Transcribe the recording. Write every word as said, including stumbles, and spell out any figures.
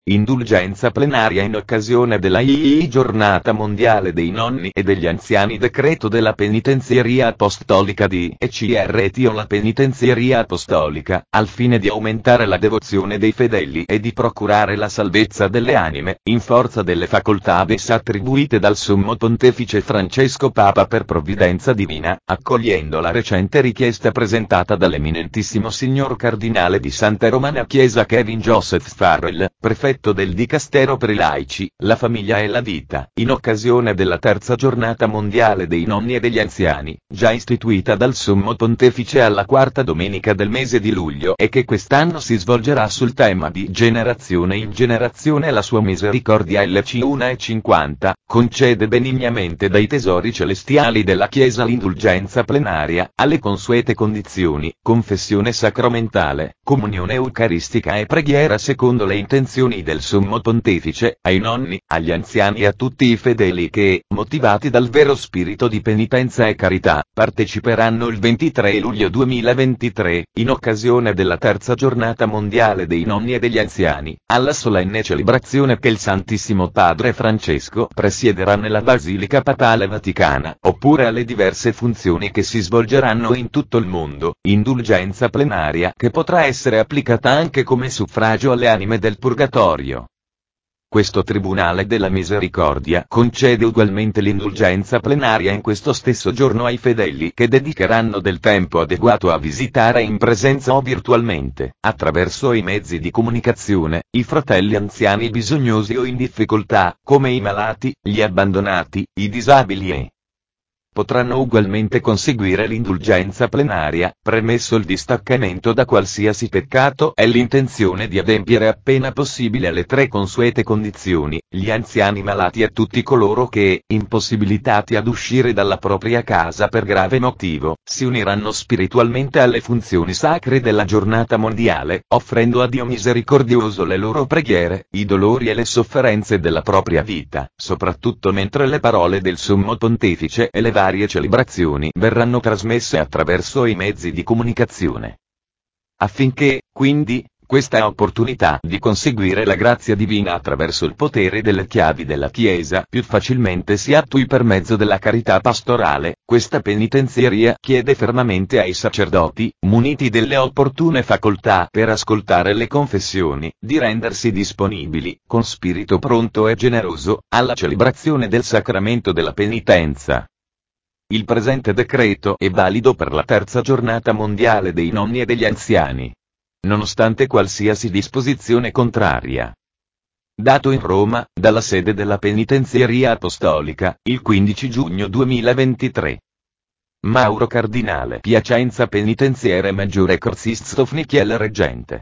Indulgenza plenaria in occasione della I I Giornata Mondiale dei Nonni e degli Anziani. Decreto della Penitenzieria Apostolica di E C R E T I O. La Penitenzieria Apostolica, al fine di aumentare la devozione dei fedeli e di procurare la salvezza delle anime, in forza delle facoltà ad essa attribuite dal Sommo Pontefice Francesco Papa per provvidenza divina, accogliendo la recente richiesta presentata dall'eminentissimo signor Cardinale di Santa Romana Chiesa Kevin Joseph Farrell, prefetto del Dicastero per i laici, la famiglia e la vita, in occasione della terza giornata mondiale dei nonni e degli anziani, già istituita dal Sommo Pontefice alla quarta domenica del mese di luglio e che quest'anno si svolgerà sul tema di generazione in generazione. La sua misericordia L C uno e cinquanta, concede benignamente dai tesori celestiali della Chiesa l'indulgenza plenaria, alle consuete condizioni, confessione sacramentale, comunione eucaristica e preghiera secondo le intenzioni del Sommo Pontefice, ai nonni, agli anziani e a tutti i fedeli che, motivati dal vero spirito di penitenza e carità, parteciperanno il ventitré luglio duemilaventitré, in occasione della terza giornata mondiale dei nonni e degli anziani, alla solenne celebrazione che il Santissimo Padre Francesco presiederà nella Basilica Papale Vaticana, oppure alle diverse funzioni che si svolgeranno in tutto il mondo, indulgenza plenaria che potrà essere applicata anche come suffragio alle anime del purgatorio. Questo Tribunale della Misericordia concede ugualmente l'indulgenza plenaria in questo stesso giorno ai fedeli che dedicheranno del tempo adeguato a visitare in presenza o virtualmente, attraverso i mezzi di comunicazione, i fratelli anziani bisognosi o in difficoltà, come i malati, gli abbandonati, i disabili e potranno ugualmente conseguire l'indulgenza plenaria, premesso il distaccamento da qualsiasi peccato e l'intenzione di adempiere appena possibile alle tre consuete condizioni, gli anziani malati e tutti coloro che, impossibilitati ad uscire dalla propria casa per grave motivo, si uniranno spiritualmente alle funzioni sacre della giornata mondiale, offrendo a Dio misericordioso le loro preghiere, i dolori e le sofferenze della propria vita, soprattutto mentre le parole del Sommo Pontefice e le varie celebrazioni verranno trasmesse attraverso i mezzi di comunicazione. Affinché, quindi, questa opportunità di conseguire la grazia divina attraverso il potere delle chiavi della Chiesa più facilmente si attui per mezzo della carità pastorale, questa penitenzieria chiede fermamente ai sacerdoti, muniti delle opportune facoltà per ascoltare le confessioni, di rendersi disponibili, con spirito pronto e generoso, alla celebrazione del sacramento della penitenza. Il presente decreto è valido per la terza giornata mondiale dei nonni e degli anziani, nonostante qualsiasi disposizione contraria. Dato in Roma, dalla sede della Penitenzieria Apostolica, il quindici giugno duemilaventitré. Mauro Cardinale Piacenza Penitenziere Maggiore Corsistofnichiel Reggente.